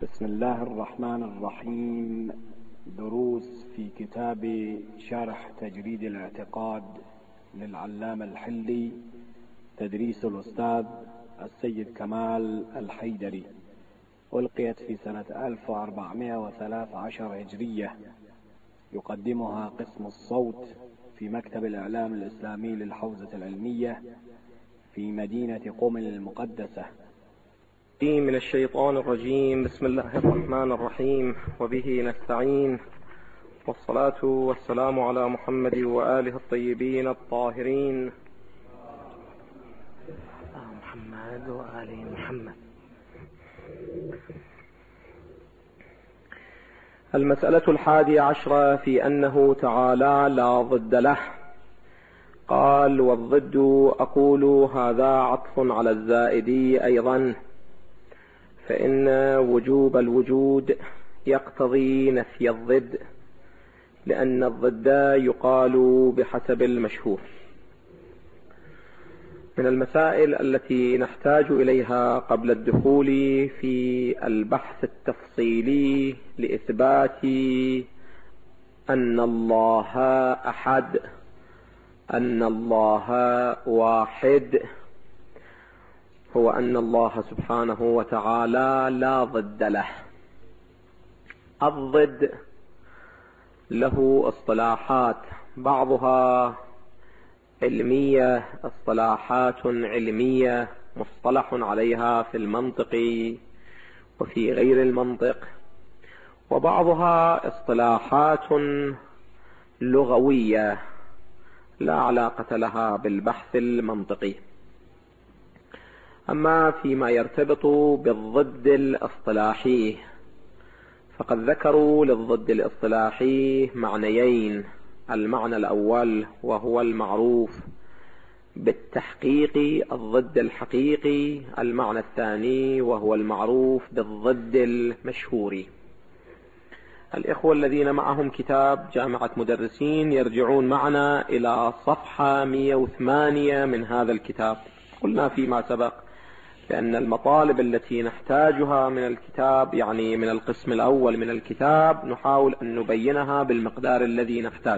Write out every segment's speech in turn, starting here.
بسم الله الرحمن الرحيم. دروس في كتاب شرح تجريد الاعتقاد للعلامة الحلي، تدريس الأستاذ السيد كمال الحيدري، ألقيت في سنة 1413 هجرية. يقدمها قسم الصوت في مكتب الإعلام الإسلامي للحوزة العلمية في مدينة قم المقدسة. من الشيطان الرجيم. بسم الله الرحمن الرحيم، وبه نستعين، والصلاة والسلام على محمد وآله الطيبين الطاهرين. محمد وآل محمد. المسألة 11 في أنه تعالى لا ضد له. قال: والضد أقول هذا عطف على الزائد أيضا، فإن وجوب الوجود يقتضي نفي الضد، لأن الضد يقال بحسب المشهور. من المسائل التي نحتاج إليها قبل الدخول في البحث التفصيلي لإثبات أن الله أحد، أن الله واحد، هو أن الله سبحانه وتعالى لا ضد له. الضد له اصطلاحات، بعضها علمية، اصطلاحات علمية مصطلح عليها في المنطق وفي غير المنطق، وبعضها اصطلاحات لغوية لا علاقة لها بالبحث المنطقي. أما فيما يرتبط بالضد الاصطلاحي فقد ذكروا للضد الاصطلاحي معنيين: المعنى الأول وهو المعروف بالتحقيق الضد الحقيقي، المعنى الثاني وهو المعروف بالضد المشهوري. الإخوة الذين معهم كتاب جامعة مدرسين يرجعون معنا إلى صفحة 108 من هذا الكتاب. قلنا فيما سبق لأن المطالب التي نحتاجها من الكتاب، يعني من القسم الأول من الكتاب، نحاول أن نبينها بالمقدار الذي نحتاج.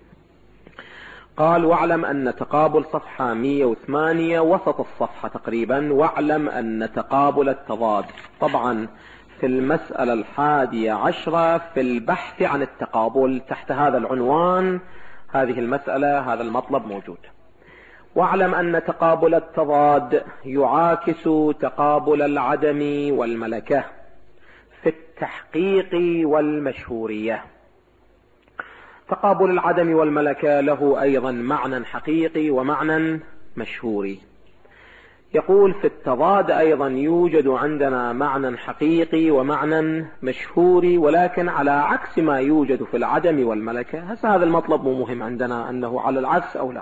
قال: واعلم أن تقابل صفحة 108 وسط الصفحة تقريبا، واعلم أن تقابل التضاد. طبعا في المسألة 11 في البحث عن التقابل تحت هذا العنوان هذه المسألة، هذا المطلب موجود. واعلم أن تقابل التضاد يعاكس تقابل العدم والملكة في التحقيق والمشهورية. تقابل العدم والملكة له أيضا معنى حقيقي ومعنى مشهوري. يقول: في التضاد أيضا يوجد عندنا معنى حقيقي ومعنى مشهوري، ولكن على عكس ما يوجد في العدم والملكة. هذا المطلب مو مهم عندنا أنه على العكس أو لا.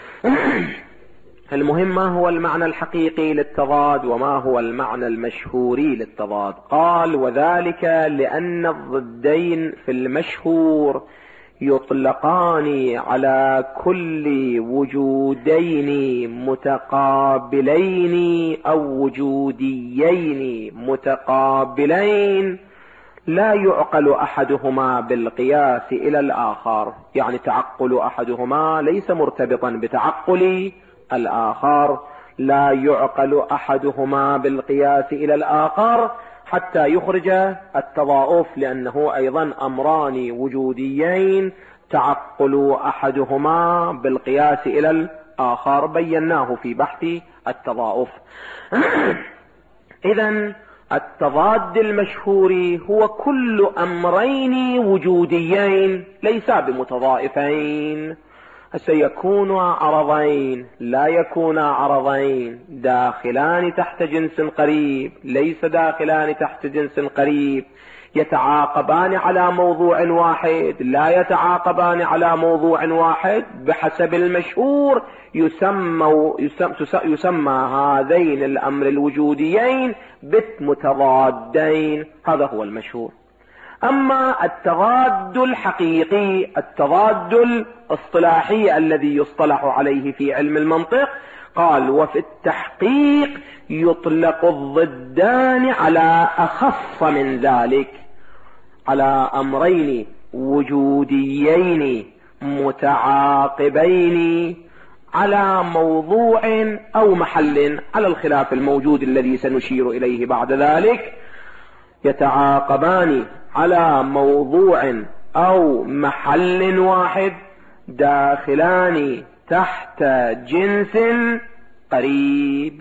المهم ما هو المعنى الحقيقي للتضاد وما هو المعنى المشهوري للتضاد. قال: وذلك لأن الضدين في المشهور يطلقان على كل وجودين متقابلين أو وجوديين متقابلين لا يعقل أحدهما بالقياس إلى الآخر. يعني تعقل أحدهما ليس مرتبطا بتعقل الآخر، لا يعقل أحدهما بالقياس إلى الآخر حتى يخرج التضاؤف، لأنه أيضا أمران وجوديين تعقل أحدهما بالقياس إلى الآخر، بيناه في بحث التضاؤف. إذن التضاد المشهوري هو كل أمرين وجوديين ليسا بمتضائفين، سيكون عرضين لا يكون عرضين، داخلان تحت جنس قريب ليس داخلان تحت جنس قريب، يتعاقبان على موضوع واحد لا يتعاقبان على موضوع واحد. بحسب المشهور يسمى هذين الأمر الوجوديين بالمتضادين، هذا هو المشهور. أما التضاد الحقيقي، التضاد الاصطلاحي الذي يصطلح عليه في علم المنطق، قال وفي التحقيق يطلق الضدان على أخص من ذلك، على أمرين وجوديين متعاقبين على موضوع أو محل، على الخلاف الموجود الذي سنشير إليه بعد ذلك. يتعاقبان على موضوع أو محل واحد، داخلان تحت جنس قريب،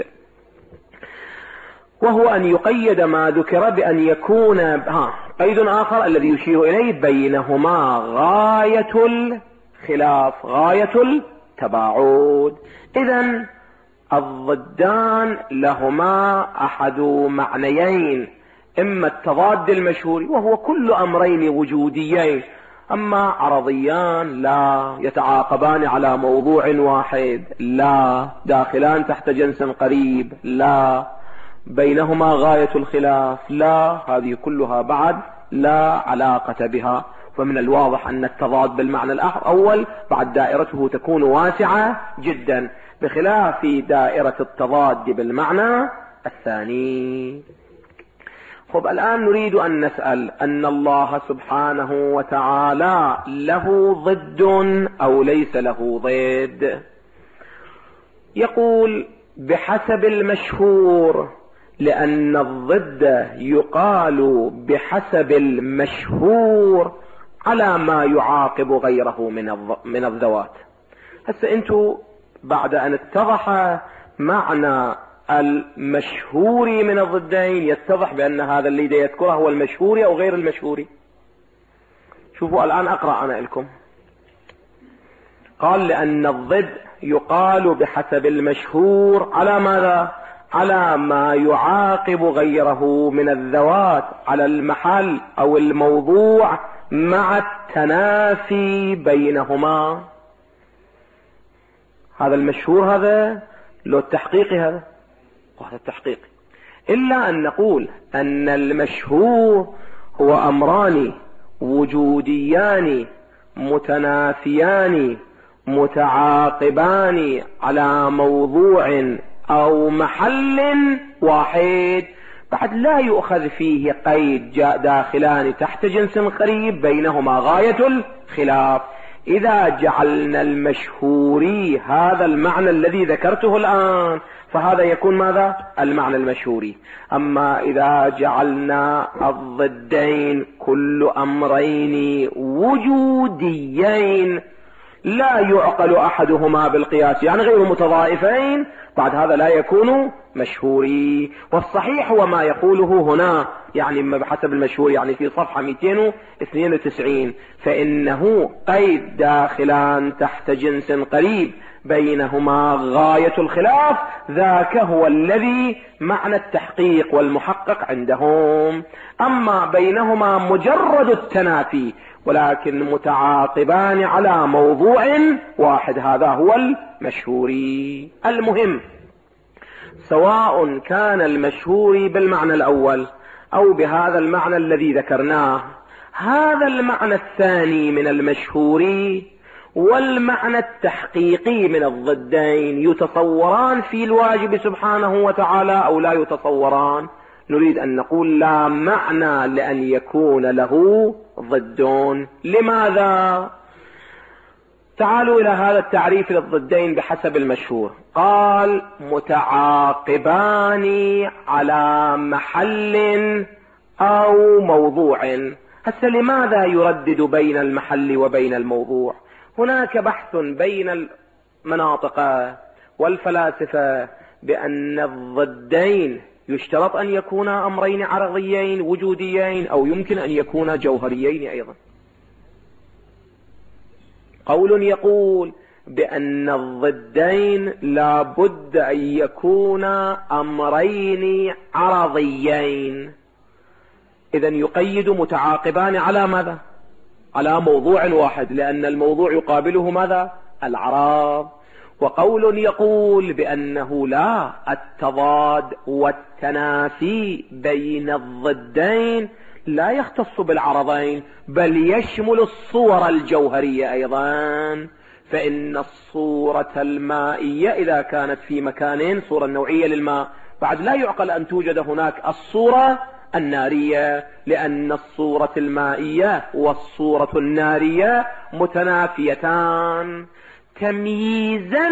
وهو أن يقيد ما ذكر بأن يكون قيد آخر الذي يشير إليه بينهما غاية الخلاف، غاية التباعد. إذن الضدان لهما أحد معنيين، إما التضاد المشهور وهو كل أمرين وجوديين، أما عرضيان لا، يتعاقبان على موضوع واحد لا، داخلان تحت جنس قريب لا، بينهما غاية الخلاف لا، هذه كلها بعد لا علاقة بها. فمن الواضح أن التضاد بالمعنى الأول بعد دائرته تكون واسعة جدا، بخلاف دائرة التضاد بالمعنى الثاني. خب الآن نريد أن نسأل أن الله سبحانه وتعالى له ضد أو ليس له ضد؟ يقول بحسب المشهور، لأن الضد يقال بحسب المشهور على ما يعاقب غيره من الذوات. هسه انتو بعد أن اتضح معنى المشهور من الضدين، يتضح بأن هذا اللي يذكره هو المشهور أو غير المشهور. شوفوا الآن أقرأ أنا لكم. قال لأن الضد يقال بحسب المشهور على ماذا؟ على ما يعاقب غيره من الذوات، على المحل أو الموضوع مع التنافي بينهما. هذا المشهور، هذا لو التحقيقي، هذا التحقيق. إلا أن نقول أن المشهور هو أمران وجوديان متنافيان متعاقبان على موضوع أو محل واحد، بعد لا يؤخذ فيه قيد جاء داخلان تحت جنس قريب بينهما غاية الخلاف. إذا جعلنا المشهوري هذا المعنى الذي ذكرته الآن، فهذا يكون ماذا؟ المعنى المشهوري. أما إذا جعلنا الضدين كل أمرين وجوديين لا يعقل أحدهما بالقياس، يعني غير متضائفين، بعد هذا لا يكون مشهوري. والصحيح هو ما يقوله هنا، يعني بحسب المشهور، يعني في صفحة 292، فإنه قيد داخلان تحت جنس قريب بينهما غاية الخلاف، ذاك هو الذي معنى التحقيق والمحقق عندهم. أما بينهما مجرد التنافي ولكن متعاقبان على موضوع واحد، هذا هو المشهوري. المهم سواء كان المشهوري بالمعنى الأول أو بهذا المعنى الذي ذكرناه، هذا المعنى الثاني من المشهوري والمعنى التحقيقي من الضدين يتصوران في الواجب سبحانه وتعالى أو لا يتصوران؟ نريد أن نقول لا معنى لأن يكون له ضدون. لماذا؟ تعالوا إلى هذا التعريف للضدين بحسب المشهور. قال متعاقبان على محل أو موضوع. هسه لماذا يردد بين المحل وبين الموضوع؟ هناك بحث بين المناطق والفلاسفة بأن الضدين يشترط أن يكونا أمرين عرضيين وجوديين، أو يمكن أن يكونا جوهريين أيضا. قول يقول بأن الضدين لا بد أن يكونا أمرين عرضيين، إذن يقيد متعاقبان على ماذا؟ على موضوع واحد، لأن الموضوع يقابله ماذا؟ العرض. وقول يقول بأنه لا، التضاد والتنافي بين الضدين لا يختص بالعرضين بل يشمل الصور الجوهرية أيضا. فإن الصورة المائية إذا كانت في مكانين، صورة نوعية للماء، بعد لا يعقل أن توجد هناك الصورة النارية، لأن الصورة المائية والصورة النارية متنافيتان تمييزا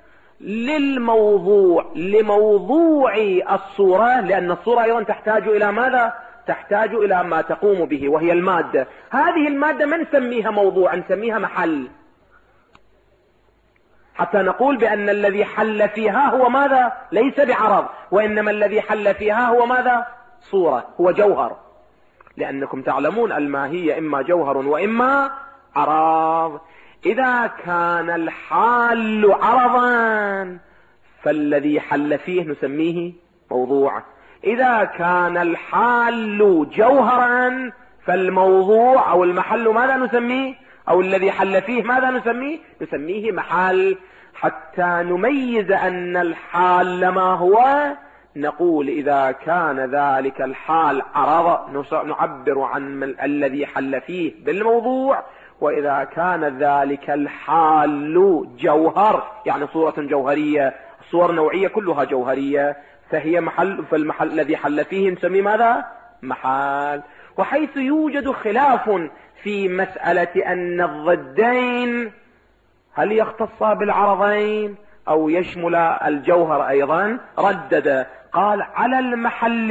لموضوع الصورة، لأن الصورة أيضا تحتاج إلى ماذا؟ تحتاج إلى ما تقوم به وهي المادة. هذه المادة ما نسميها موضوع، نسميها محل، حتى نقول بأن الذي حل فيها هو ماذا؟ ليس بعرض، وإنما الذي حل فيها هو ماذا؟ صورة، هو جوهر، لأنكم تعلمون الماهية إما جوهر وإما عرض. إذا كان الحال عرضا فالذي حل فيه نسميه موضوع، إذا كان الحال جوهرا فالموضوع أو المحل ماذا نسميه؟ أو الذي حل فيه ماذا نسميه؟ نسميه محل. حتى نميز أن الحال ما هو، نقول إذا كان ذلك الحال عرض نعبر عن الذي حل فيه بالموضوع، وإذا كان ذلك الحال جوهر يعني صورة جوهرية، صور نوعية كلها جوهرية، فهي محل، فالمحل الذي حل فيه نسميه ماذا؟ محل. وحيث يوجد خلاف في مسألة أن الضدين هل يختصا بالعرضين أو يشمل الجوهر أيضا، ردد قال على المحل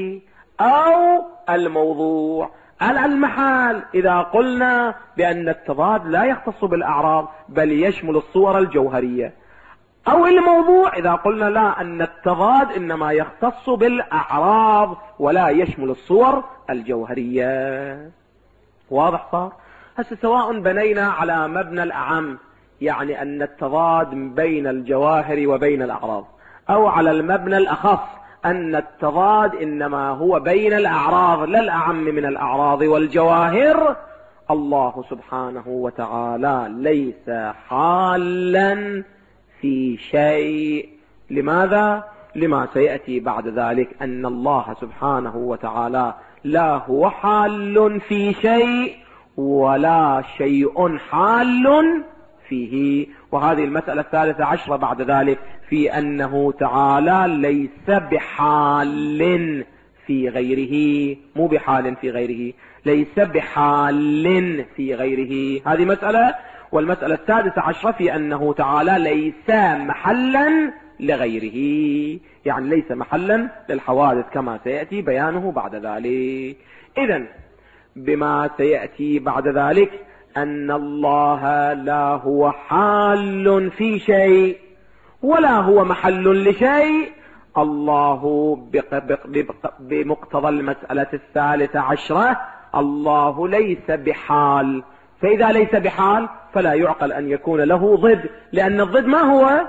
أو الموضوع. على المحل إذا قلنا بأن التضاد لا يختص بالأعراض بل يشمل الصور الجوهرية، أو الموضوع إذا قلنا لا، أن التضاد إنما يختص بالأعراض ولا يشمل الصور الجوهرية. واضح صار؟ هسه سواء بنينا على مبنى الأعم، يعني أن التضاد بين الجواهر وبين الأعراض، أو على المبنى الأخص أن التضاد إنما هو بين الأعراض لا الأعم من الأعراض والجواهر، الله سبحانه وتعالى ليس حالا في شيء. لماذا؟ لما سيأتي بعد ذلك، أن الله سبحانه وتعالى لا هو حال في شيء ولا شيء حال فيه. وهذه المسألة 13 بعد ذلك في أنه تعالى ليس بحال في غيره، مو بحال في غيره، ليس بحال في غيره، هذه مسألة. والمسألة 16 في أنه تعالى ليس محلا لغيره، يعني ليس محلا للحوادث كما سيأتي بيانه بعد ذلك. إذن بما سيأتي بعد ذلك أن الله لا هو حال في شيء ولا هو محل لشيء، الله بمقتضى المسألة 13 الله ليس بحال. فإذا ليس بحال فلا يعقل أن يكون له ضد، لأن الضد ما هو؟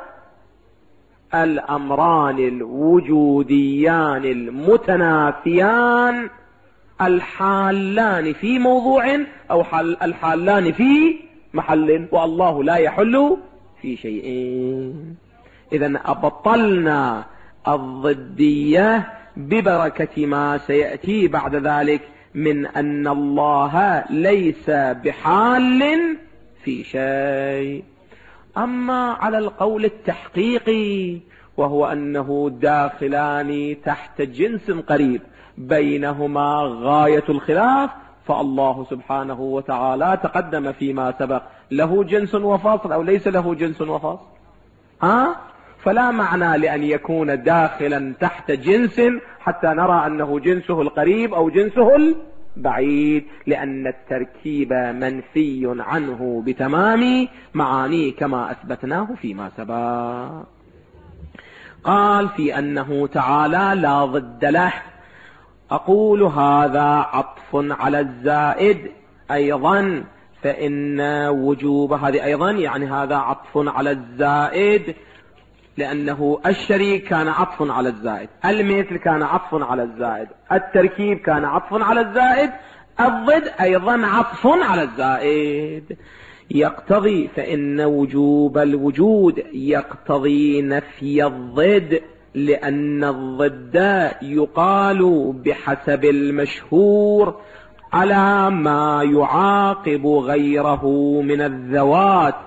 الأمران الوجوديان المتنافيان، الحالان في موضوع أو الحالان في محل، والله لا يحل في شيء. إذن أبطلنا الضدية ببركة ما سيأتي بعد ذلك من أن الله ليس بحال في شيء. أما على القول التحقيقي وهو أنه داخلان تحت جنس قريب بينهما غاية الخلاف، فالله سبحانه وتعالى تقدم فيما سبق له جنس وفاصل أو ليس له جنس وفاصل، فلا معنى لأن يكون داخلا تحت جنس حتى نرى أنه جنسه القريب أو جنسه البعيد، لأن التركيب منفي عنه بتمام معانيه كما أثبتناه فيما سبق. قال في أنه تعالى لا ضد له. أقول هذا عطف على الزائد أيضا، فإن وجوب هذه أيضا يعني هذا عطف على الزائد، لأنه الشريك كان عطف على الزائد، المثل كان عطف على الزائد، التركيب كان عطف على الزائد، الضد أيضا عطف على الزائد. يقتضي فإن وجوب الوجود يقتضي نفي الضد، لأن الضد يقال بحسب المشهور على ما يعاقب غيره من الذوات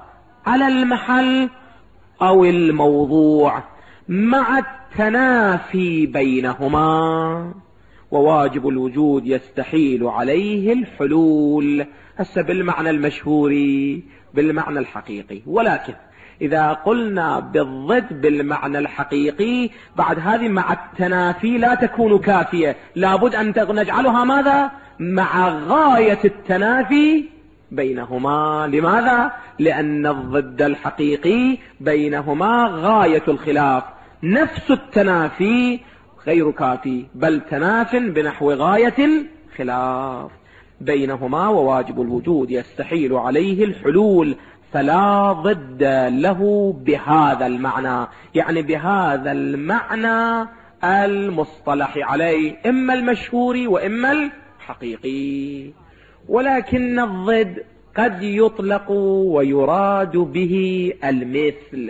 على المحل أو الموضوع مع التنافي بينهما، وواجب الوجود يستحيل عليه الحلول. هسه بالمعنى المشهور بالمعنى الحقيقي، ولكن إذا قلنا بالضد بالمعنى الحقيقي بعد هذه مع التنافي لا تكون كافية، لابد أن نجعلها ماذا؟ مع غاية التنافي بينهما. لماذا؟ لأن الضد الحقيقي بينهما غاية الخلاف، نفس التنافي غير كافي بل تناف بنحو غاية الخلاف بينهما، وواجب الوجود يستحيل عليه الحلول، فلا ضد له بهذا المعنى، يعني بهذا المعنى المصطلح عليه، إما المشهور وإما الحقيقي. ولكن الضد قد يطلق ويراد به المثل،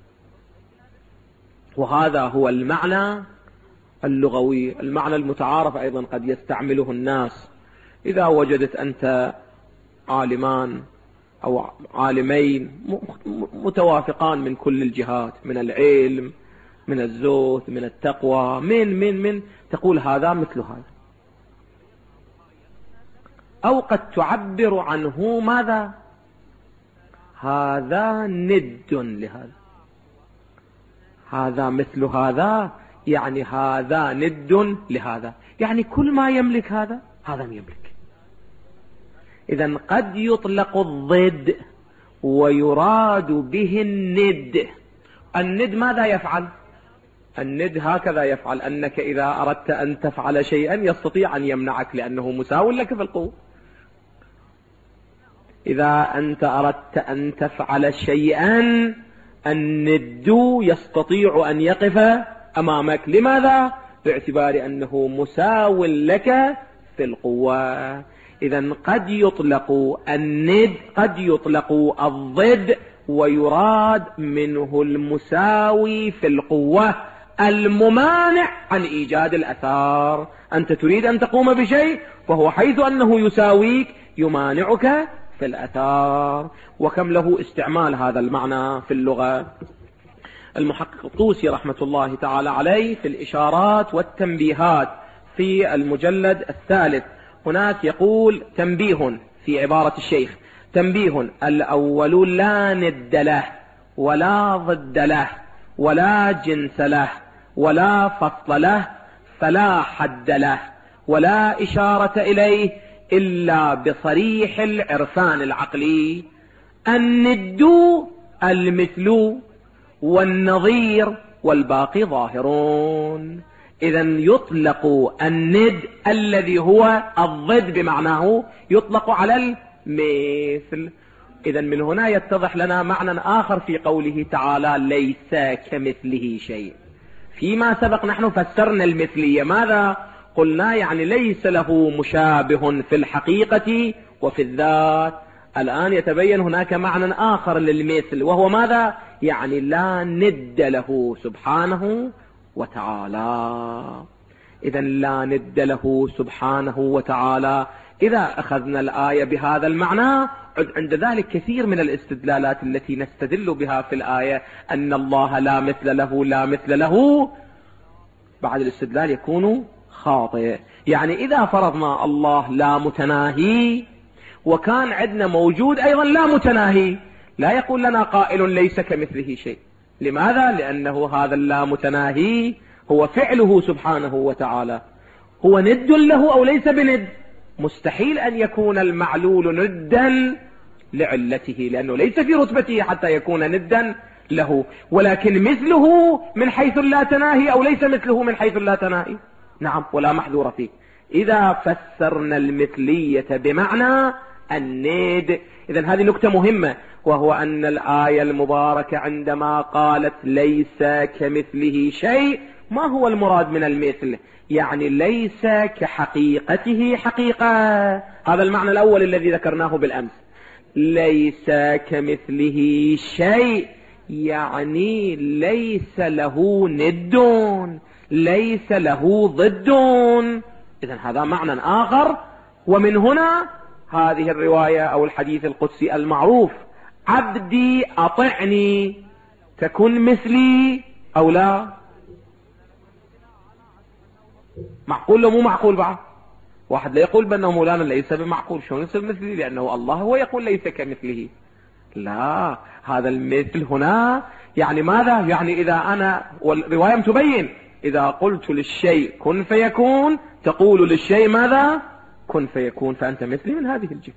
وهذا هو المعنى اللغوي، المعنى المتعارف أيضا قد يستعمله الناس. إذا وجدت أنت عالمان أو عالمين متوافقان من كل الجهات، من العلم، من الزهد، من التقوى، من تقول هذا مثل هذا، أو قد تعبر عنه ماذا؟ هذا ند لهذا، هذا مثل هذا، يعني هذا ند لهذا، يعني كل ما يملك هذا هذا يملك. إذن قد يطلق الضد ويراد به الند. الند ماذا يفعل؟ الند هكذا يفعل، أنك إذا أردت أن تفعل شيئا يستطيع أن يمنعك لأنه مساو لك في القوة. إذا أنت أردت أن تفعل شيئا الند يستطيع أن يقف أمامك. لماذا؟ باعتبار أنه مساو لك في القوة. إذن قد يطلق الند، قد يطلق الضد ويراد منه المساوي في القوة الممانع عن إيجاد الأثار. أنت تريد أن تقوم بشيء فهو حيث أنه يساويك يمانعك في الأثار. وكم له استعمال هذا المعنى في اللغة. المحقق الطوسي رحمة الله تعالى عليه في الإشارات والتنبيهات في المجلد الثالث هناك يقول تنبيه في عبارة الشيخ: تنبيه: الأول لا ند له ولا ضد له ولا جنس له ولا فصل له فلا حد له ولا إشارة إليه إلا بصريح العرفان العقلي. الند المثل والنظير والباقي ظاهرون. إذن يطلق الند الذي هو الضد بمعناه يطلق على المثل. إذن من هنا يتضح لنا معنى آخر في قوله تعالى ليس كمثله شيء. فيما سبق نحن فسرنا المثلية، ماذا قلنا؟ يعني ليس له مشابه في الحقيقة وفي الذات. الآن يتبين هناك معنى آخر للمثل، وهو ماذا؟ يعني لا ند له سبحانه وتعالى. إذن لا ند له سبحانه وتعالى. إذا أخذنا الآية بهذا المعنى عند ذلك كثير من الاستدلالات التي نستدل بها في الآية أن الله لا مثل له لا مثل له، بعد الاستدلال يكون خاطئ. يعني إذا فرضنا الله لا متناهي وكان عندنا موجود أيضا لا متناهي، لا يقول لنا قائل ليس كمثله شيء. لماذا؟ لأنه هذا اللا متناهي هو فعله سبحانه وتعالى، هو ند له أو ليس بند. مستحيل أن يكون المعلول ندا لعلته، لأنه ليس في رتبته حتى يكون ندا له. ولكن مثله من حيث لا تناهي أو ليس مثله من حيث لا تناهي، نعم، ولا محذور فيه. إذا فسرنا المثلية بمعنى الند. إذن هذه نكتة مهمة، وهو أن الآية المباركة عندما قالت ليس كمثله شيء، ما هو المراد من المثل؟ يعني ليس كحقيقته حقيقة. هذا المعنى الأول الذي ذكرناه بالأمس. ليس كمثله شيء يعني ليس له ند، ليس له ضد. إذن هذا معنى آخر. ومن هنا هذه الرواية أو الحديث القدسي المعروف عبدي أطعني تكن مثلي أو لا؟ معقول لو مو معقول بعد؟ واحد لا يقول بأنه مولانا ليس بمعقول، شلون يصير مثلي؟ لأنه الله هو يقول ليس كمثله. لا، هذا المثل هنا يعني ماذا؟ يعني إذا أنا، والرواية تبين إذا قلت للشيء كن فيكون تقول للشيء ماذا؟ كن فيكون، فأنت مثلي من هذه الجهة.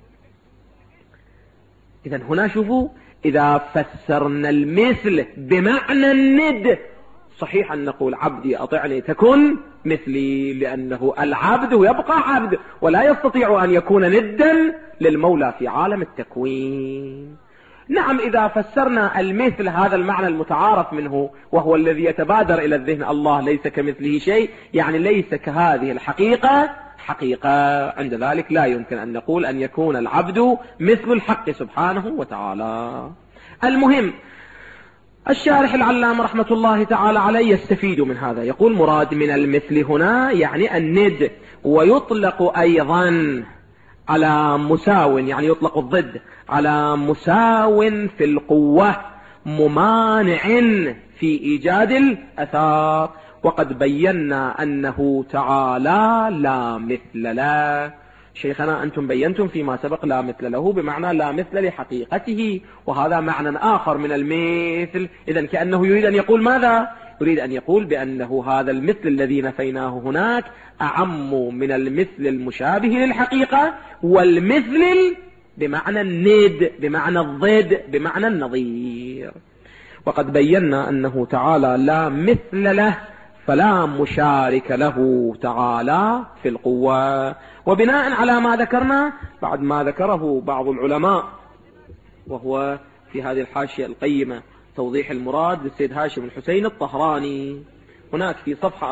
إذا هنا شوفوا، إذا فسرنا المثل بمعنى الند صحيح أن نقول عبدي أطعني تكن مثلي، لأنه العبد يبقى عبد ولا يستطيع أن يكون ندا للمولى في عالم التكوين. نعم، إذا فسرنا المثل هذا المعنى المتعارف منه وهو الذي يتبادر إلى الذهن، الله ليس كمثله شيء، يعني ليس كهذه الحقيقة حقيقة، عند ذلك لا يمكن أن نقول أن يكون العبد مثل الحق سبحانه وتعالى. المهم، الشارح العلامة رحمة الله تعالى عليه يستفيد من هذا، يقول مراد من المثل هنا يعني الند، ويطلق أيضا على مساو، يعني يطلق الضد على مساو في القوة ممانع في إيجاد الأثار، وقد بينا أنه تعالى لا مثل له. شيخنا أنتم بينتم فيما سبق لا مثل له بمعنى لا مثل لحقيقته، وهذا معنى آخر من المثل. إذن كأنه يريد أن يقول ماذا؟ يريد أن يقول بأنه هذا المثل الذي نفيناه هناك أعم من المثل المشابه للحقيقة، والمثل بمعنى الند، بمعنى الضد، بمعنى النظير. وقد بينا أنه تعالى لا مثل له، فلا مشارك له تعالى في القوة. وبناء على ما ذكرنا بعد ما ذكره بعض العلماء، وهو في هذه الحاشية القيمة توضيح المراد للسيد هاشم الحسين الطهراني، هناك في صفحة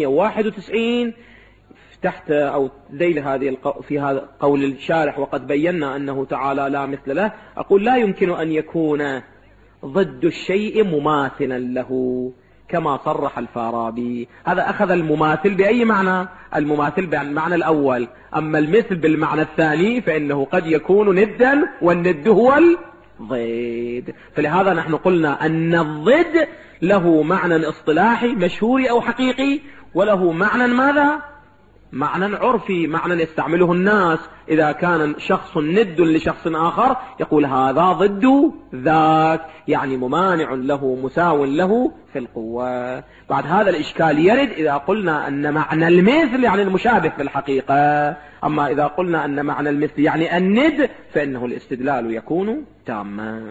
491 تحت أو ذيل هذه في هذا قول الشارح وقد بينا أنه تعالى لا مثل له، أقول لا يمكن أن يكون ضد الشيء مماثلا له كما صرح الفارابي. هذا أخذ المماثل بأي معنى؟ المماثل بالمعنى الأول، أما المثل بالمعنى الثاني فإنه قد يكون ندا، والند هو الضد. فلهذا نحن قلنا أن الضد له معنى اصطلاحي مشهوري أو حقيقي، وله معنى ماذا؟ معنى عرفي، معنى يستعمله الناس. إذا كان شخص ند لشخص آخر يقول هذا ضد ذاك، يعني ممانع له مساو له في القوة. بعد هذا الإشكال يرد إذا قلنا أن معنى المثل يعني المشابه في الحقيقة، أما إذا قلنا أن معنى المثل يعني الند فإنه الاستدلال يكون تاما.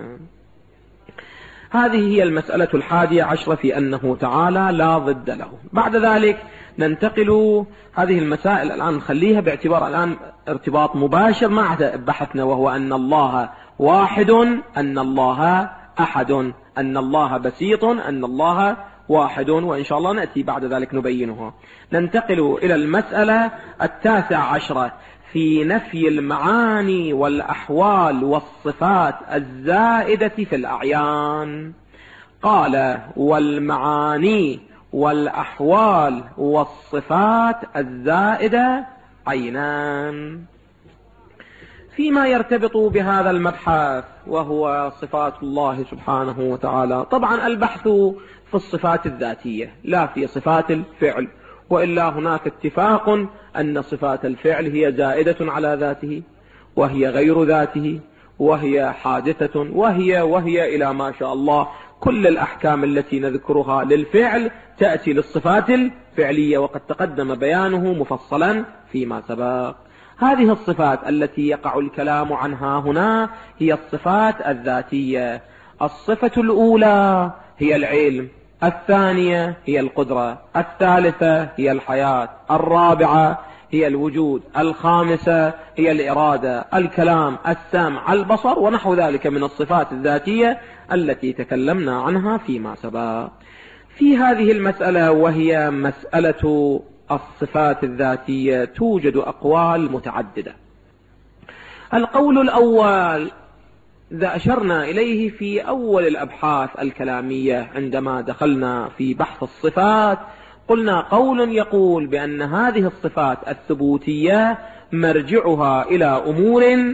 هذه هي المسألة 11 في أنه تعالى لا ضد له. بعد ذلك ننتقل هذه المسائل الآن نخليها باعتبار الآن ارتباط مباشر مع بحثنا، وهو أن الله واحد، أن الله أحد، أن الله بسيط، أن الله واحد، وإن شاء الله نأتي بعد ذلك نبينها. ننتقل إلى المسألة 19 في نفي المعاني والأحوال والصفات الزائدة في الأعيان. قال والمعاني والأحوال والصفات الزائدة عينان. فيما يرتبط بهذا المبحث وهو صفات الله سبحانه وتعالى، طبعا البحث في الصفات الذاتية لا في صفات الفعل، وإلا هناك اتفاق أن صفات الفعل هي زائدة على ذاته، وهي غير ذاته، وهي حادثة، وهي إلى ما شاء الله. كل الأحكام التي نذكرها للفعل تأتي للصفات الفعلية، وقد تقدم بيانه مفصلا فيما سبق. هذه الصفات التي يقع الكلام عنها هنا هي الصفات الذاتية. الصفة الأولى هي العلم، الثانية هي القدرة، الثالثة هي الحياة، الرابعة هي الوجود، الخامسة هي الإرادة، الكلام، السمع، البصر، ونحو ذلك من الصفات الذاتية التي تكلمنا عنها فيما سبق. في هذه المسألة وهي مسألة الصفات الذاتية توجد أقوال متعددة. القول الأول إذا أشرنا إليه في أول الأبحاث الكلامية عندما دخلنا في بحث الصفات، قلنا قول يقول بأن هذه الصفات الثبوتية مرجعها إلى أمور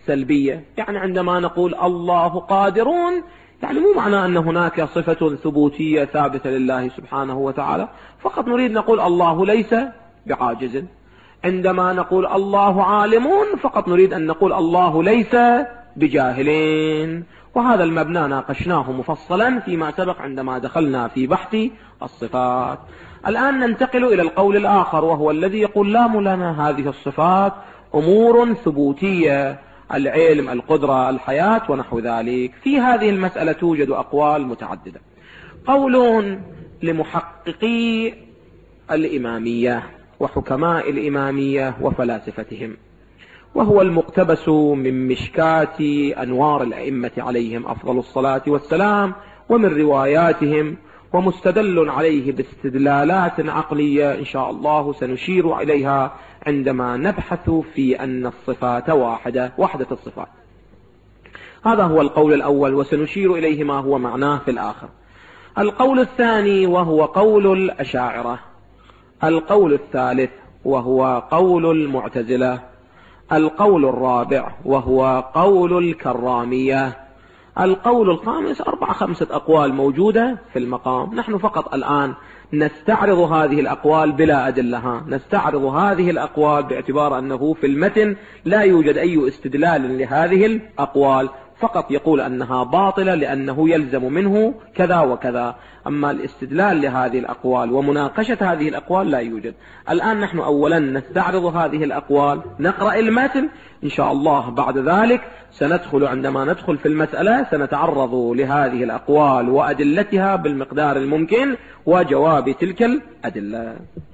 سلبية. يعني عندما نقول الله قادرون يعني مو معنى أن هناك صفة ثبوتية ثابتة لله سبحانه وتعالى، فقط نريد نقول الله ليس بعاجز. عندما نقول الله عالمون فقط نريد أن نقول الله ليس بجاهلين. وهذا المبنى ناقشناه مفصلا فيما سبق عندما دخلنا في بحث الصفات. الآن ننتقل إلى القول الآخر، وهو الذي يقول لا لنا هذه الصفات أمور ثبوتية، العلم، القدرة، الحياة ونحو ذلك. في هذه المسألة توجد أقوال متعددة. قول لمحققي الإمامية وحكماء الإمامية وفلاسفتهم، وهو المقتبس من مشكاة أنوار الأئمة عليهم أفضل الصلاة والسلام ومن رواياتهم، ومستدل عليه باستدلالات عقلية إن شاء الله سنشير إليها عندما نبحث في أن الصفات وحدة الصفات. هذا هو القول الأول، وسنشير إليه ما هو معناه في الآخر. القول الثاني وهو قول الأشاعرة. القول الثالث وهو قول المعتزلة. القول الرابع وهو قول الكرامية. القول الخامس 4-5 أقوال موجودة في المقام. نحن فقط الآن نستعرض هذه الأقوال بلا أدلة، نستعرض هذه الأقوال باعتبار أنه في المتن لا يوجد أي استدلال لهذه الأقوال، فقط يقول أنها باطلة لأنه يلزم منه كذا وكذا. أما الاستدلال لهذه الأقوال ومناقشة هذه الأقوال لا يوجد. الآن نحن أولا نستعرض هذه الأقوال، نقرأ المتن إن شاء الله، بعد ذلك سندخل عندما ندخل في المسألة سنتعرض لهذه الأقوال وأدلتها بالمقدار الممكن وجواب تلك الأدلة.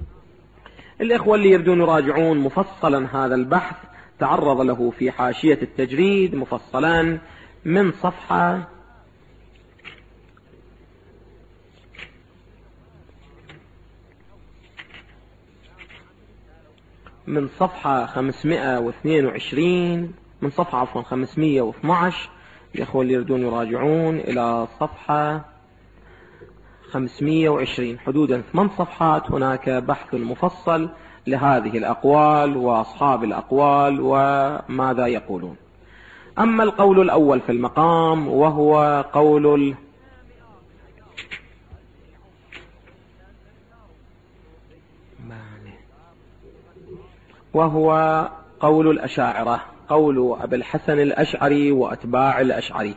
الإخوة اللي يريدون يراجعون مفصلا هذا البحث تعرض له في حاشية التجريد مفصلا من صفحة 522 من صفحة 512. الإخوة اللي يريدون يراجعون إلى صفحة 520 حدودا 8 صفحات هناك بحث مفصل لهذه الأقوال وأصحاب الأقوال وماذا يقولون. أما القول الأول في المقام وهو قول الأشاعرة، قول أبي الحسن الأشعري وأتباع الأشعري.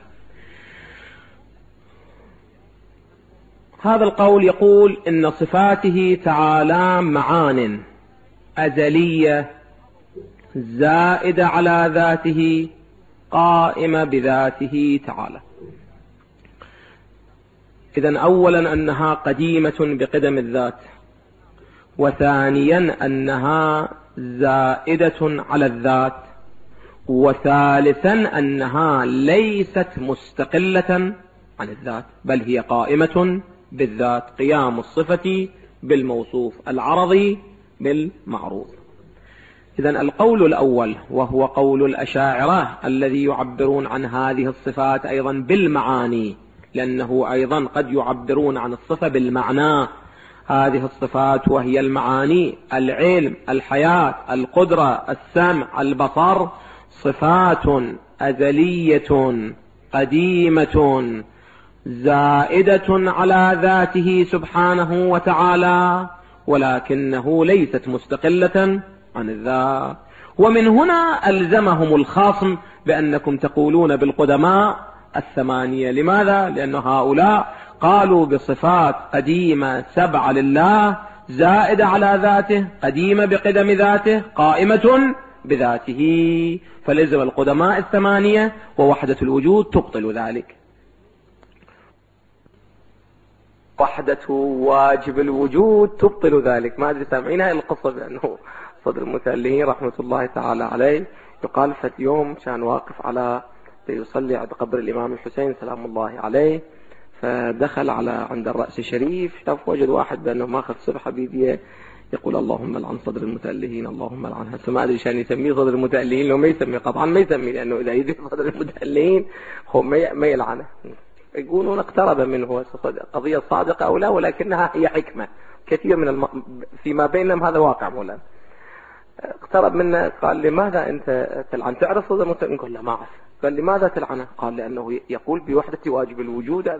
هذا القول يقول إن صفاته تعالى معان أزلية زائدة على ذاته قائمة بذاته تعالى. إذن أولا أنها قديمة بقدم الذات، وثانيا أنها زائدة على الذات، وثالثا أنها ليست مستقلة عن الذات بل هي قائمة بالذات، قيام الصفة بالموصوف، العرضي بالمعروض. إذن القول الأول وهو قول الأشاعرة الذي يعبرون عن هذه الصفات أيضا بالمعاني، لأنه أيضا قد يعبرون عن الصفة بالمعنى. هذه الصفات وهي المعاني: العلم، الحياة، القدرة، السمع، البصر، صفات أزلية قديمة زائدة على ذاته سبحانه وتعالى، ولكنه ليست مستقلة عن الذات. ومن هنا ألزمهم الخاصم بأنكم تقولون بالقدماء 8. لماذا؟ لأن هؤلاء قالوا بصفات قديمة 7 لله زائدة على ذاته، قديمة بقدم ذاته، قائمة بذاته، فلزم القدماء 8 ووحدة الوجود تبطل ذلك. وحدة واجب الوجود تبطل ذلك. ما أدري سامعين هاي القصة، بأنه صدر المتألهين رحمة الله تعالى عليه يقال في يوم كان واقف على يصلي عند قبر الإمام الحسين سلام الله عليه، فدخل عند الرأس الشريف، شاف وجد واحد بأنه ماخذ سبحة بيديه يقول اللهم لعن صدر المتألهين، اللهم لعن. هسه ما أدري شان يسميه صدر المتألهين، لو ما يسميه قطعا ما يسميه، لأنه إذا يدي صدر المتألهين هو ما يلعنه. يقولون اقترب منه، قضية صادقة أو لا، ولكنها هي حكمة كثير من فيما بينهم، هذا واقع مولانا. اقترب منا قال: لماذا أنت تلعن؟ تعرف صدر المتألهين؟ نقول له: ما أعرف. قال: لماذا تلعنه؟ قال: لأنه يقول بوحدة واجب الوجود.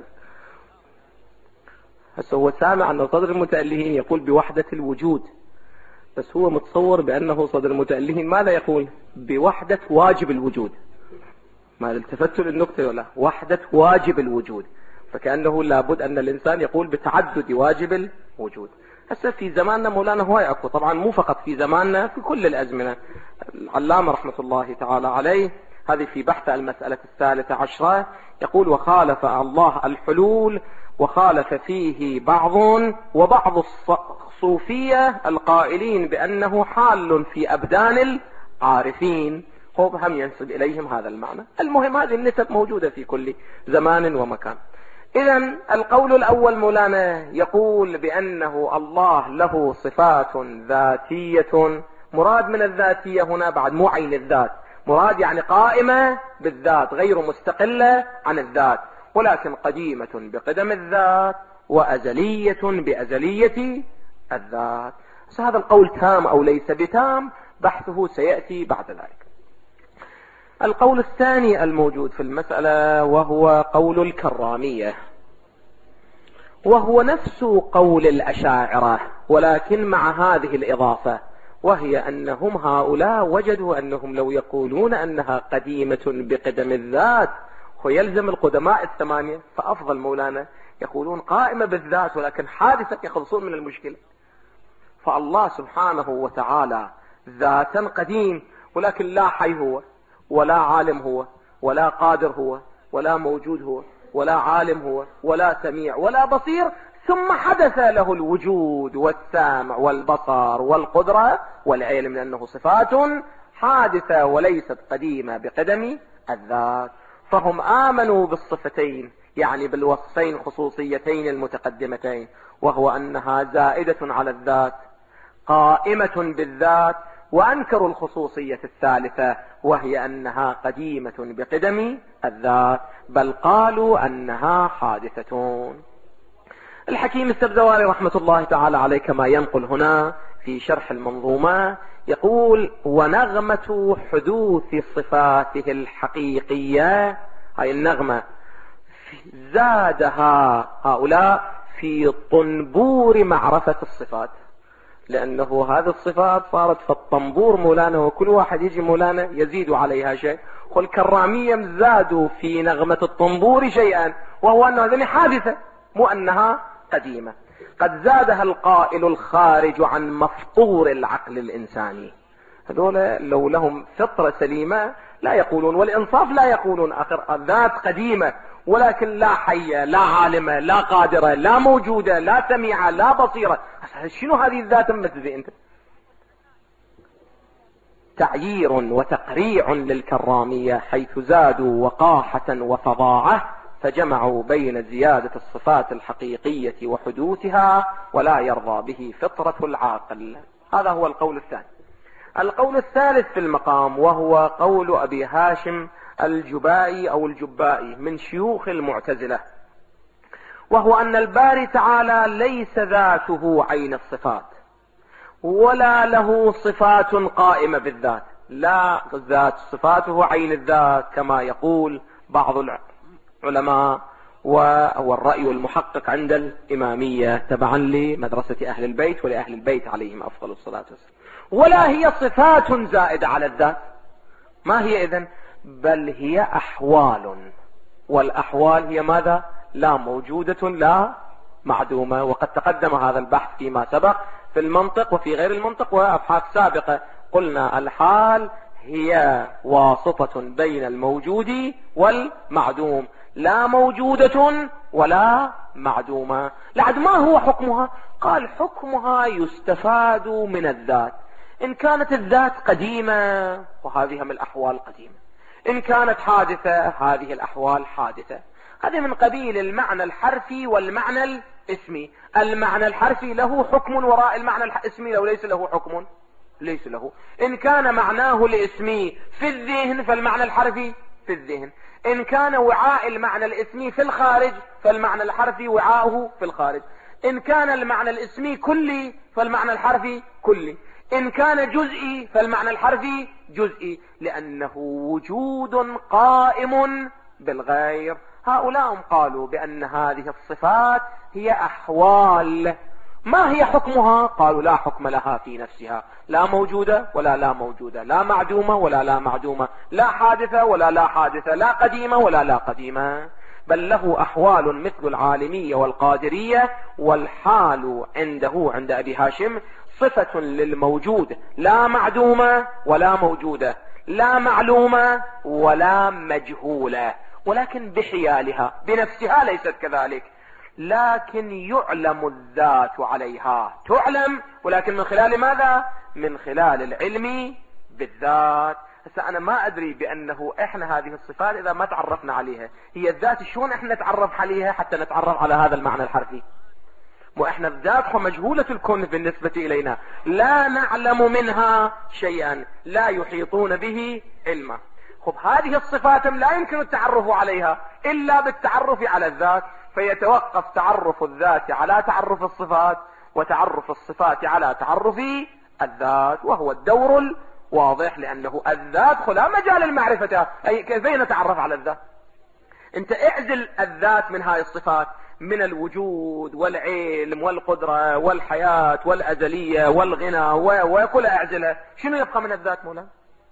هسه هو سامع أن صدر المتألهين يقول بوحدة الوجود، بس هو متصور بأنه صدر المتألهين ماذا يقول؟ بوحدة واجب الوجود. ما التفتوا للنقطة ولا وحدة واجب الوجود، فكأنه لابد أن الإنسان يقول بتعدد واجب الوجود. هسه في زماننا مولانا هواي أكو، طبعا مو فقط في زماننا، في كل الأزمنة. العلامة رحمة الله تعالى عليه هذه في بحث المسألة 13 يقول: وخالف الله الحلول وخالف فيه وبعض الصوفية القائلين بأنه حال في أبدان العارفين، هم ينسب إليهم هذا المعنى. المهم هذه النسب موجودة في كل زمان ومكان. إذن القول الأول مولانا يقول بأنه الله له صفات ذاتية. مراد من الذاتية هنا بعد مو عين الذات، مراد يعني قائمة بالذات غير مستقلة عن الذات، ولكن قديمة بقدم الذات وأزلية بأزلية الذات. هذا القول تام أو ليس بتام بحثه سيأتي بعد ذلك. القول الثاني الموجود في المسألة وهو قول الكرامية، وهو نفس قول الأشاعرة ولكن مع هذه الإضافة، وهي أنهم هؤلاء وجدوا أنهم لو يقولون أنها قديمة بقدم الذات ويلزم القدماء الثمانية، فأفضل مولانا يقولون قائمة بالذات ولكن حادثة يخلصون من المشكلة. فالله سبحانه وتعالى ذاتا قديم، ولكن لا حي هو ولا عالم هو ولا قادر هو ولا موجود هو ولا عالم هو ولا سميع ولا بصير، ثم حدث له الوجود والسامع والبصر والقدرة والعلم، لأنه صفات حادثة وليست قديمة بقدم الذات. فهم آمنوا بالصفتين، يعني بالوصفين خصوصيتين المتقدمتين، وهو أنها زائدة على الذات قائمة بالذات، وأنكروا الخصوصية الثالثة وهي أنها قديمة بقدم الذات، بل قالوا أنها حادثة. الحكيم السبزواري رحمة الله تعالى عليه كما ينقل هنا في شرح المنظومة يقول: ونغمة حدوث صفاته الحقيقية، هاي النغمة زادها هؤلاء في طنبور معرفة الصفات، لأنه هذه الصفات صارت في الطنبور مولانا، وكل واحد يجي مولانا يزيد عليها شيء. والكرامية زادوا في نغمة الطنبور شيئا، وهو أنها هذه حادثة مو أنها قديمة. قد زادها القائل الخارج عن مفطور العقل الإنساني. هذول لو لهم فطرة سليمة لا يقولون، والإنصاف لا يقولون ذات قديمة ولكن لا حية لا عالمة لا قادرة لا موجودة لا سميعة لا بصيرة. شنو هذه الذات المتزي انت؟ تعيير وتقريع للكرامية، حيث زادوا وقاحة وفظاعة فجمعوا بين زيادة الصفات الحقيقية وحدوثها، ولا يرضى به فطرة العاقل. هذا هو القول الثاني. القول الثالث في المقام وهو قول أبي هاشم الجبائي أو الجبائي من شيوخ المعتزلة، وهو أن الباري تعالى ليس ذاته عين الصفات ولا له صفات قائمة بالذات، لا ذات صفاته عين الذات كما يقول بعض العلماء، وهو الرأي المحقق عند الإمامية تبعا لمدرسة أهل البيت ولأهل البيت عليهم أفضل الصلاة والسلام. ولا هي صفات زائدة على الذات. ما هي إذن؟ بل هي أحوال، والأحوال هي ماذا؟ لا موجودة لا معدومة. وقد تقدم هذا البحث فيما سبق في المنطق وفي غير المنطق وأبحاث سابقة. قلنا الحال هي واسطة بين الموجود والمعدوم، لا موجودة ولا معدومة. لعد ما هو حكمها؟ قال: حكمها يستفاد من الذات. إن كانت الذات قديمة وهذه من الأحوال قديمة، إن كانت حادثة هذه الأحوال حادثة. هذه من قبيل المعنى الحرفي والمعنى الاسمي. المعنى الحرفي له حكم وراء المعنى الاسمي لو ليس له حكم ليس له. إن كان معناه الاسمي في الذهن فالمعنى الحرفي في الذهن، إن كان وعاء المعنى الاسمي في الخارج فالمعنى الحرفي وعاؤه في الخارج، إن كان المعنى الاسمي كلي فالمعنى الحرفي كلي، إن كان جزئي فالمعنى الحرفي جزئي، لأنه وجود قائم بالغير. هؤلاء قالوا بأن هذه الصفات هي أحوال. ما هي حكمها؟ قالوا لا حكم لها في نفسها، لا موجودة ولا لا موجودة، لا معدومة ولا لا معدومة، لا حادثة ولا لا حادثة، لا قديمة ولا لا قديمة، بل له أحوال مثل العالمية والقادرية. والحال عنده عند أبي هاشم صفة للموجود، لا معدومة ولا موجودة، لا معلومة ولا مجهولة، ولكن بحيالها، بنفسها ليست كذلك، لكن يعلم الذات عليها، تعلم ولكن من خلال ماذا؟ من خلال العلم بالذات. هسه أنا ما أدري بأنه إحنا هذه الصفات إذا ما تعرفنا عليها، هي الذات شلون إحنا نتعرف عليها حتى نتعرف على هذا المعنى الحرفي؟ وإحنا الذات مجهولة الكون بالنسبة إلينا، لا نعلم منها شيئا، لا يحيطون به علما. خب هذه الصفات لا يمكن التعرف عليها إلا بالتعرف على الذات، فيتوقف تعرف الذات على تعرف الصفات، وتعرف الصفات على تعرف الذات، وهو الدور الواضح، لأنه الذات لا مجال المعرفة، أي كيف نتعرف على الذات؟ انت اعزل الذات من هاي الصفات، من الوجود والعلم والقدرة والحياة والأزلية والغنى وكل اعزلها، شنو يبقى من الذات مولانا؟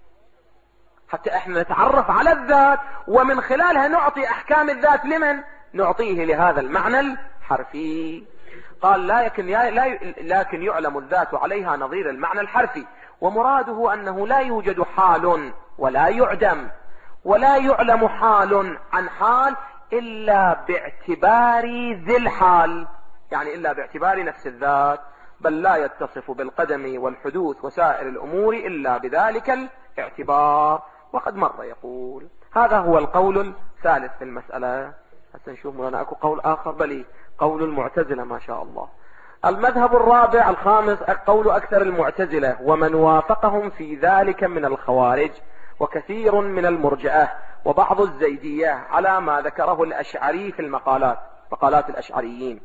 حتى احنا نتعرف على الذات ومن خلالها نعطي احكام الذات لمن؟ نعطيه لهذا المعنى الحرفي. قال لكن يعلم الذات عليها نظير المعنى الحرفي، ومراده انه لا يوجد حال ولا يعدم ولا يعلم حال عن حال إلا باعتبار ذي الحال، يعني إلا باعتبار نفس الذات، بل لا يتصف بالقدم والحدوث وسائر الأمور إلا بذلك الاعتبار. وقد مر يقول هذا هو القول الثالث في المسألة. هسه نشوف مولانا أكو قول آخر، بل قول المعتزلة ما شاء الله. المذهب الرابع الخامس قول أكثر المعتزلة ومن وافقهم في ذلك من الخوارج وكثير من المرجئة وبعض الزيدية على ما ذكره الأشعري في مقالات الأشعريين،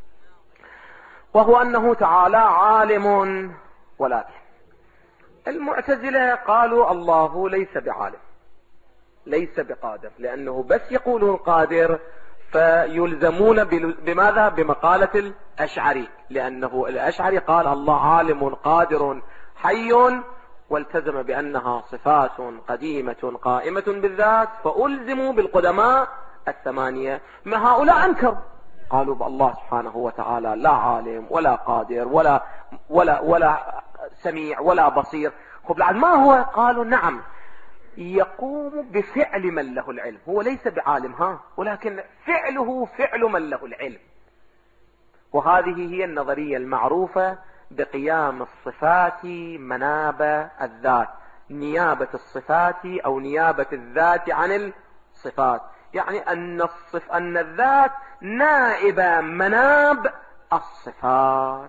وهو أنه تعالى عالم. ولكن المعتزلة قالوا الله ليس بعالم ليس بقادر، لأنه بس يقولوا قادر فيلزمون بماذا؟ بمقالة الأشعري، لأنه الأشعري قال الله عالم قادر حي، والتزم بأنها صفات قديمة قائمة بالذات، فألزموا بالقدماء الثمانية. ما هؤلاء أنكروا، قالوا بالله سبحانه وتعالى لا عالم ولا قادر ولا سميع ولا بصير. خب بعد ما هو؟ قالوا نعم يقوم بفعل من له العلم، هو ليس بعالم ولكن فعله فعل من له العلم. وهذه هي النظرية المعروفة بقيام الصفات مناب الذات، نيابة الصفات أو نيابة الذات عن الصفات، يعني أن الذات نائبة مناب الصفات.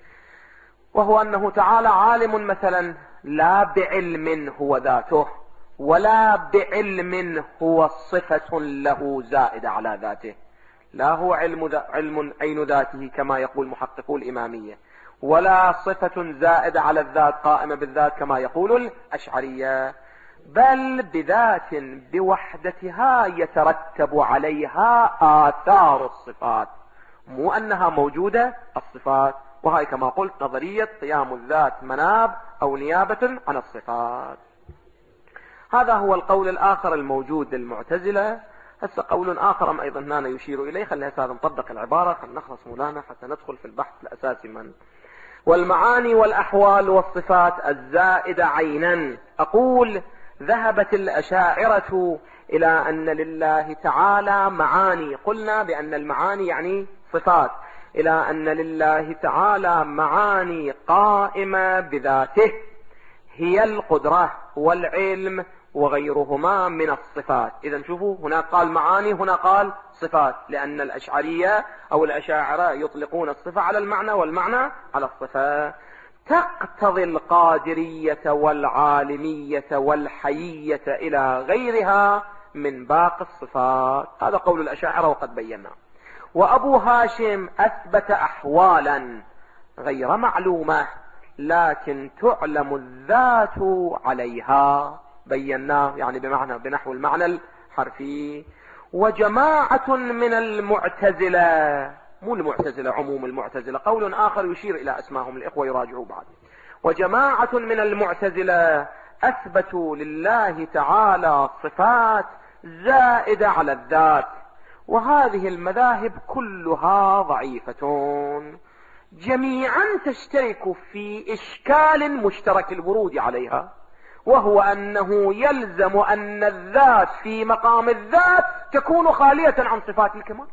وهو أنه تعالى عالم مثلا لا بعلم هو ذاته، ولا بعلم هو صفة له زائدة على ذاته، لا هو علم عين ذاته كما يقول محققو الإمامية، ولا صفة زائدة على الذات قائمة بالذات كما يقول الأشعرية، بل بذات بوحدتها يترتب عليها آثار الصفات، مو أنها موجودة الصفات. وهي كما قلت نظرية قيام الذات مناب أو نيابة عن الصفات. هذا هو القول الآخر الموجود للمعتزلة. هسه قول آخر أيضا هنا يشير إليه، خلينا هسه نطبق العبارة، خلينا نخلص مولانا حتى ندخل في البحث الأساسي من والمعاني والأحوال والصفات الزائدة عينا. أقول ذهبت الأشاعرة إلى أن لله تعالى معاني، قلنا بأن المعاني يعني صفات، إلى أن لله تعالى معاني قائمة بذاته هي القدرة والعلم وغيرهما من الصفات. إذا شوفوا هنا قال معاني هنا قال صفات، لأن الأشعرية أو الأشاعرة يطلقون الصفة على المعنى والمعنى على الصفة. تقتضي القادرية والعالمية والحيية إلى غيرها من باقي الصفات. هذا قول الأشاعرة وقد بينا. وأبو هاشم أثبت أحوالا غير معلومة لكن تعلم الذات عليها، بيناه يعني بمعنى بنحو المعنى الحرفي. وجماعة من المعتزلة، مو المعتزلة عموم المعتزلة، قول آخر يشير إلى أسمائهم، الإخوة يراجعوا بعد. وجماعة من المعتزلة أثبتوا لله تعالى صفات زائدة على الذات، وهذه المذاهب كلها ضعيفة، جميعا تشترك في إشكال مشترك الورود عليها، وهو أنه يلزم أن الذات في مقام الذات تكون خالية عن صفات الكمال.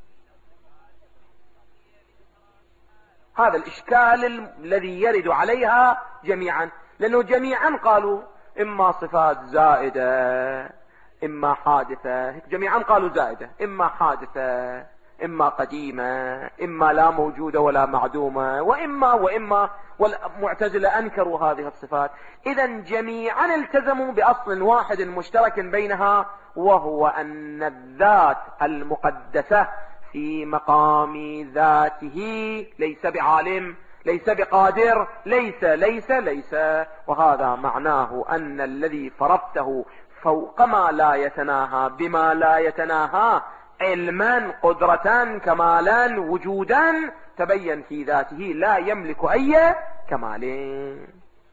هذا الإشكال الذي يرد عليها جميعا، لأنه جميعا قالوا إما صفات زائدة إما حادثة، جميعا قالوا زائدة، إما حادثة إما قديمة، إما لا موجودة ولا معدومة، وإما والمعتزلة أنكروا هذه الصفات. إذن جميعا التزموا بأصل واحد مشترك بينها، وهو أن الذات المقدسة في مقام ذاته ليس بعالم، ليس بقادر، ليس، وهذا معناه أن الذي فرضته فوق ما لا يتناهى بما لا يتناهى علما، قدرة، كمالا، وجودا، تبين في ذاته لا يملك أي كمال.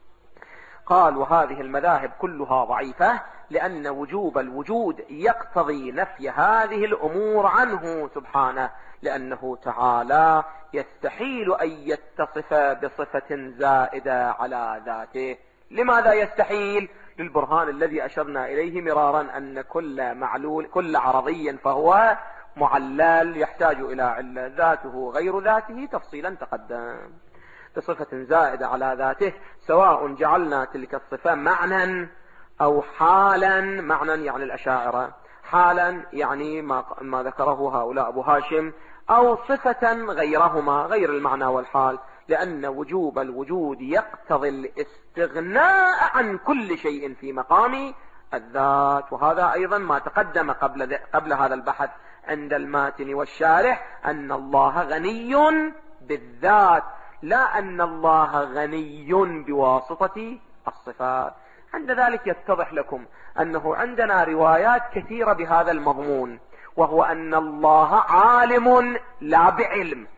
قال وهذه المذاهب كلها ضعيفة، لأن وجوب الوجود يقتضي نفي هذه الأمور عنه سبحانه، لأنه تعالى يستحيل أن يتصف بصفة زائدة على ذاته. لماذا يستحيل؟ للبرهان الذي أشرنا إليه مرارا، أن كل معلول، كل عرضي فهو معلل يحتاج إلى علة، ذاته غير ذاته تفصيلا تقدم. بصفة زائدة على ذاته، سواء جعلنا تلك الصفة معنى أو حالا. معنى يعني الأشاعرة، حالا يعني ما ذكره هؤلاء أبو هاشم، أو صفة غيرهما، غير المعنى والحال، لأن وجوب الوجود يقتضي الاستغناء عن كل شيء في مقام الذات. وهذا أيضا ما تقدم قبل هذا البحث عند الماتن والشارح، أن الله غني بالذات، لا أن الله غني بواسطة الصفات. عند ذلك يتضح لكم أنه عندنا روايات كثيرة بهذا المضمون، وهو أن الله عالم لا بعلم،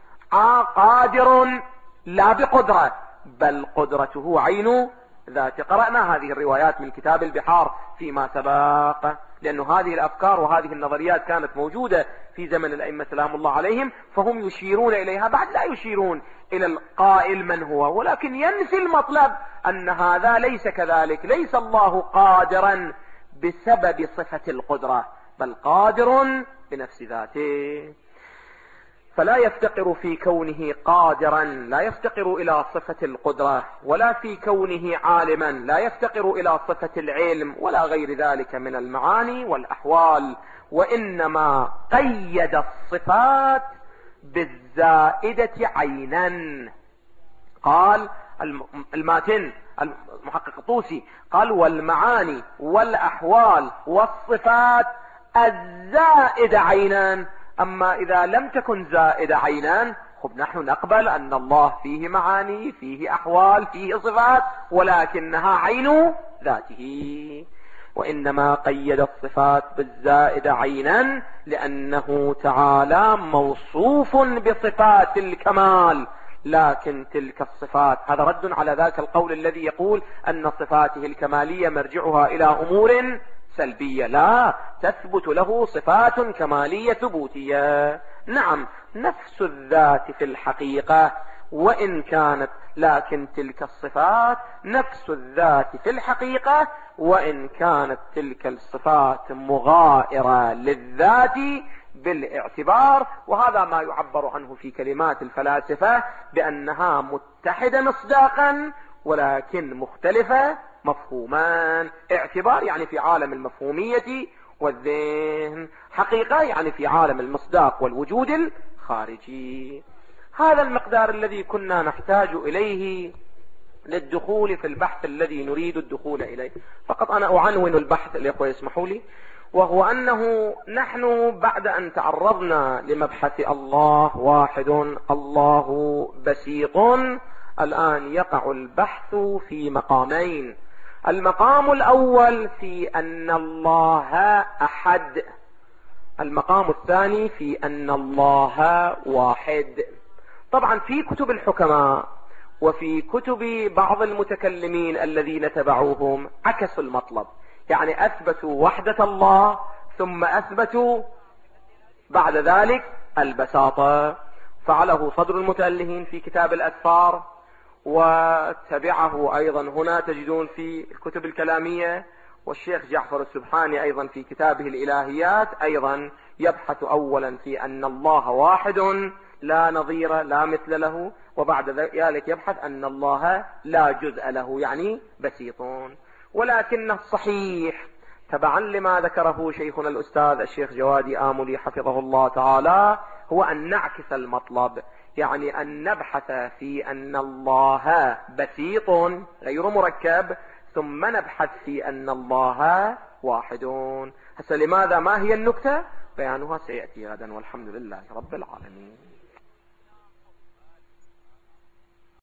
قادر لا بقدرة، بل قدرته عين ذات. قرأنا هذه الروايات من كتاب البحار فيما سبق، لأن هذه الأفكار وهذه النظريات كانت موجودة في زمن الأئمة سلام الله عليهم، فهم يشيرون إليها، بعد لا يشيرون إلى القائل من هو، ولكن ينسي المطلب أن هذا ليس كذلك. ليس الله قادرا بسبب صفة القدرة، بل قادر بنفس ذاته، فلا يفتقر في كونه قادرا، لا يفتقر إلى صفة القدرة، ولا في كونه عالما لا يفتقر إلى صفة العلم، ولا غير ذلك من المعاني والأحوال، وإنما قيد الصفات بالزائدة عينا. قال الماتن المحقق الطوسي قال والمعاني والأحوال والصفات الزائدة عينان. أما إذا لم تكن زائدة عينان، نحن نقبل أن الله فيه معاني، فيه أحوال، فيه صفات، ولكنها عين ذاته. وإنما قيد الصفات بالزائدة عينا لأنه تعالى موصوف بصفات الكمال، لكن تلك الصفات، هذا رد على ذاك القول الذي يقول أن صفاته الكمالية مرجعها إلى أمور سلبية، لا، تثبت له صفات كمالية ثبوتية. نعم، نفس الذات في الحقيقة وإن كانت، لكن تلك الصفات نفس الذات في الحقيقة وإن كانت تلك الصفات مغائرة للذات بالاعتبار. وهذا ما يعبر عنه في كلمات الفلاسفة بأنها متحدة مصداقا ولكن مختلفة مفهومان. اعتبار يعني في عالم المفهومية والذهن، حقيقة يعني في عالم المصداق والوجود الخارجي. هذا المقدار الذي كنا نحتاج إليه للدخول في البحث الذي نريد الدخول إليه. فقط أنا أعنون البحث الإخوة يسمحوا لي، وهو أنه نحن بعد أن تعرضنا لمبحث الله واحد، الله بسيط، الآن يقع البحث في مقامين. المقام الأول في أن الله أحد، المقام الثاني في أن الله واحد. طبعا في كتب الحكماء وفي كتب بعض المتكلمين الذين تبعوهم عكسوا المطلب، يعني أثبتوا وحدة الله ثم أثبتوا بعد ذلك البساطة. فعله صدر المتألهين في كتاب الأسفار، وتبعه أيضا هنا تجدون في الكتب الكلامية، والشيخ جعفر السبحاني أيضا في كتابه الإلهيات أيضا يبحث أولا في أن الله واحد لا نظير لا مثل له، وبعد ذلك يبحث أن الله لا جزء له يعني بسيطون. ولكن الصحيح تبعا لما ذكره شيخنا الأستاذ الشيخ جوادي آملي حفظه الله تعالى هو أن نعكس المطلب، يعني أن نبحث في أن الله بسيط غير مركب، ثم نبحث في أن الله واحدون. هسه لماذا؟ ما هي النكتة؟ بيانها سيأتي غدا، والحمد لله رب العالمين.